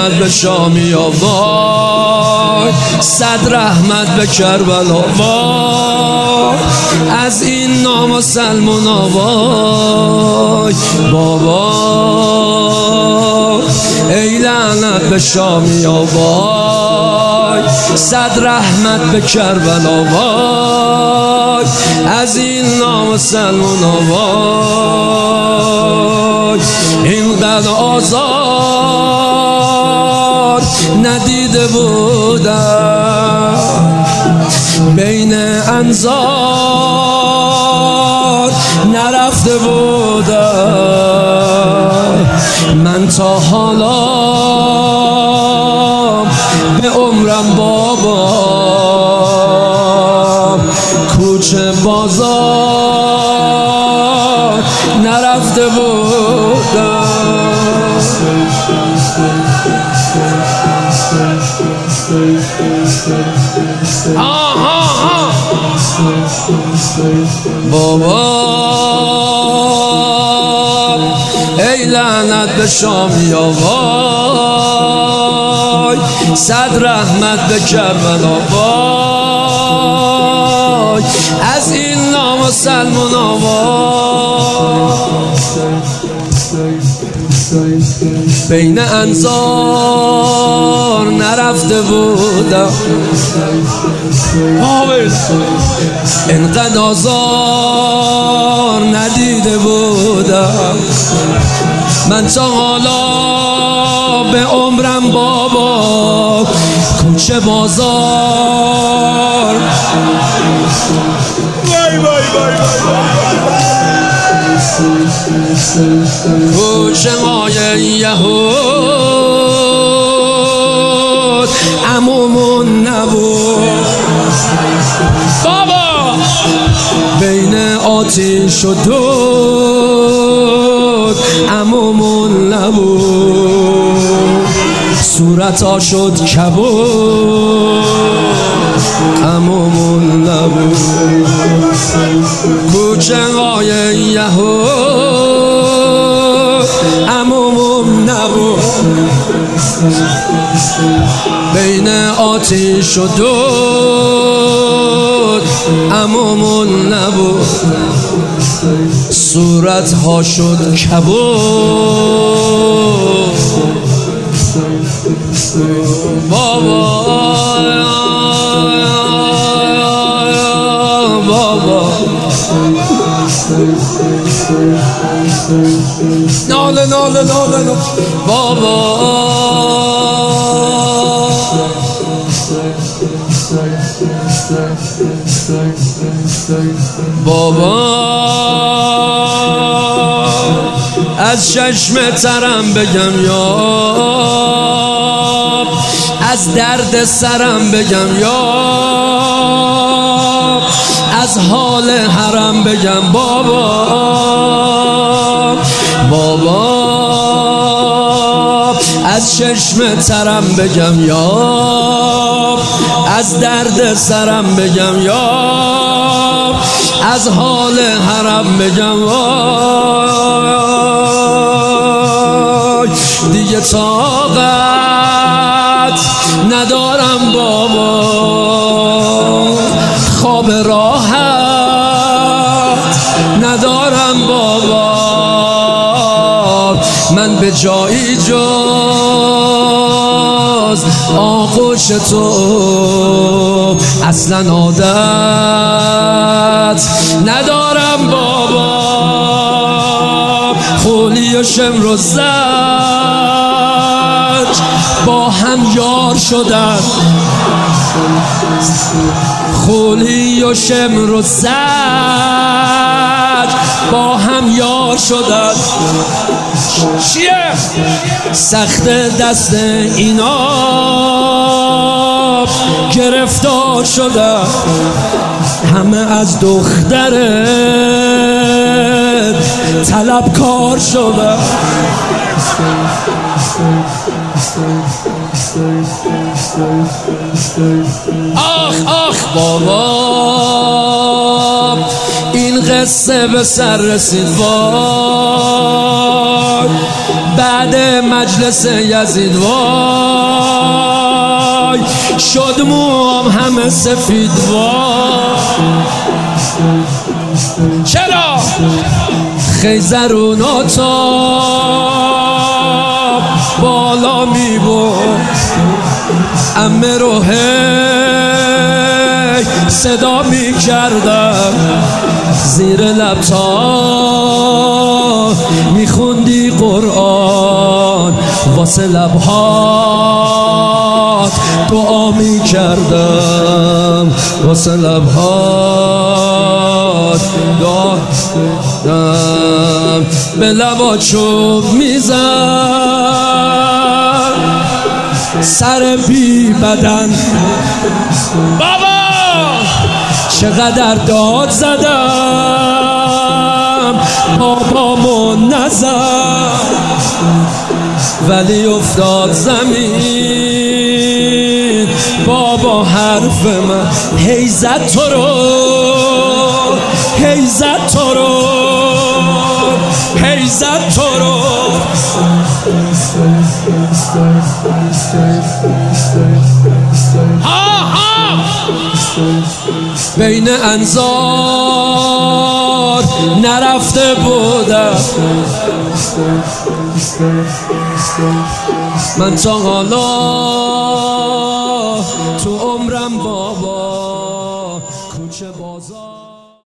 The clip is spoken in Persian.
لعنت به شامیا وای، صد رحمت به کربلا وای، از این نامسلمونا وای بابا، ای لعنت به شامیا وای، صد رحمت به کربلا وای، از این نامسلمونا وای. اینقدر آزار ندیده بودم، بین انظار نرفته بودم، من تا حالا به عمرم بابا کوچه بازار نرفته بودم. بابا ای لعنت به شامیا وای، صد رحمت به کربلا وای، از این نامسلمونا وای، بین انظار نرفته بودم، اینقدر آزار ندیده بودم، من تا حالا به عمرم بابا کوچه بازار کوچه مای یهود عمومون نبود بابا، بین آتیش و دود عمومون نبود، صورتا شد کبود عمومون نبود، کوچه های یهود عمومون نبود، بین آتیش و دود عمومون نبود، صورت ها شد کبود بابا بابا، ناله ناله ناله بابا، بابا از چشم ترم بگم یا، از درد سرم بگم یا، از حال حرم بگم بابا بابا، از چشم ترم بگم یا، از درد سرم بگم یا، از حال حرم بگم وای، دیگه طاقت ندارم بابا، خواب راحت ندارم بابا، من به جایی جز آغوش تو اصلا عادت ندارم بابا، خولی و شمر و زج با هم یار شدن، خولی و شمر و زج با هم یار شدن، چیه؟ سخت دست اینا گرفتار شدن، همه از دخترت طلبکار شدن، آخ آخ بابا، این قصه به سر رسید وای بعد مجلس یزید وای شد موام همه سفید وای. چرا؟ خیزرون آتاب بالا می بود امه رو هی صدا می کردم زیر لبتا می خوندی قرآن واسه لبهات دعا می کردم واسه لبهات دعا کردم به لبات چوب میزن سر بی بدن بابا چقدر داد زدم بابامو نزد ولی افتاد زمین بابا حرف من هی زد تو رو هی زد تو رو هی زد تو رو. بین انظار نرفته بودم من تا حالا تو عمرم بابا کوچه